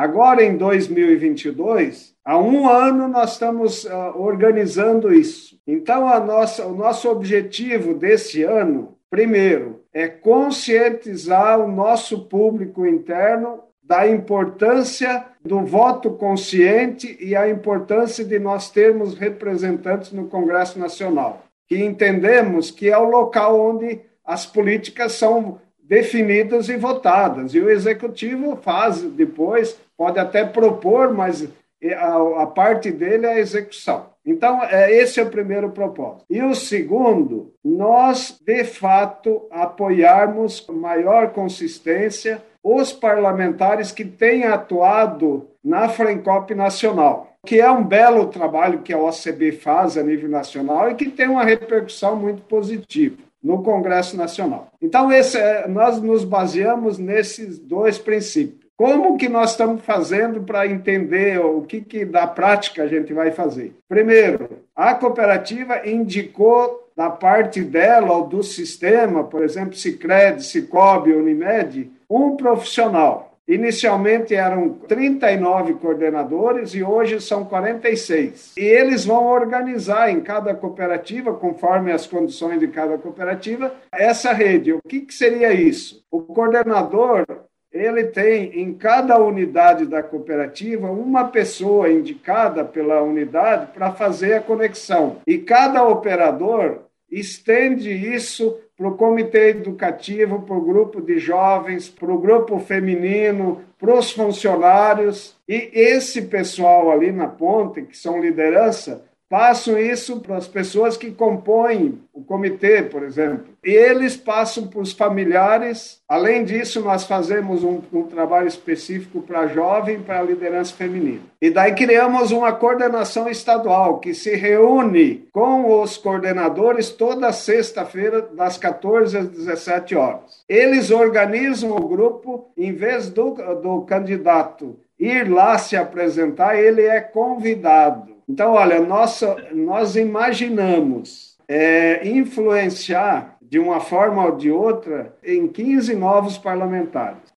Agora, em 2022, há um ano nós estamos organizando isso. Então, o nosso objetivo desse ano, primeiro, é conscientizar o nosso público interno da importância do voto consciente e a importância de nós termos representantes no Congresso Nacional, que entendemos que é o local onde as políticas são definidas e votadas, e o Executivo faz depois, pode até propor, mas a parte dele é a execução. Então, esse é o primeiro propósito. E o segundo, nós, de fato, apoiarmos com maior consistência os parlamentares que têm atuado na Frencop Nacional, que é um belo trabalho que a OCB faz a nível nacional e que tem uma repercussão muito positiva no Congresso Nacional. Então, nós nos baseamos nesses dois princípios. Como que nós estamos fazendo para entender o que da prática a gente vai fazer? Primeiro, a cooperativa indicou da parte dela ou do sistema, por exemplo, Sicredi, Sicobi, Unimed, um profissional. Inicialmente eram 39 coordenadores e hoje são 46. E eles vão organizar em cada cooperativa, conforme as condições de cada cooperativa, essa rede. O que seria isso? O coordenador, ele tem em cada unidade da cooperativa uma pessoa indicada pela unidade para fazer a conexão. E cada operador estende isso para o comitê educativo, para o grupo de jovens, para o grupo feminino, para os funcionários. E esse pessoal ali na ponta, que são liderança, passam isso para as pessoas que compõem o comitê, por exemplo. E eles passam para os familiares. Além disso, nós fazemos um trabalho específico para jovem, para a liderança feminina. E daí criamos uma coordenação estadual que se reúne com os coordenadores toda sexta-feira, das 14 às 17 horas. Eles organizam o grupo, em vez do candidato ir lá se apresentar, ele é convidado. Então, olha, nós imaginamos influenciar de uma forma ou de outra em 15 novos parlamentares.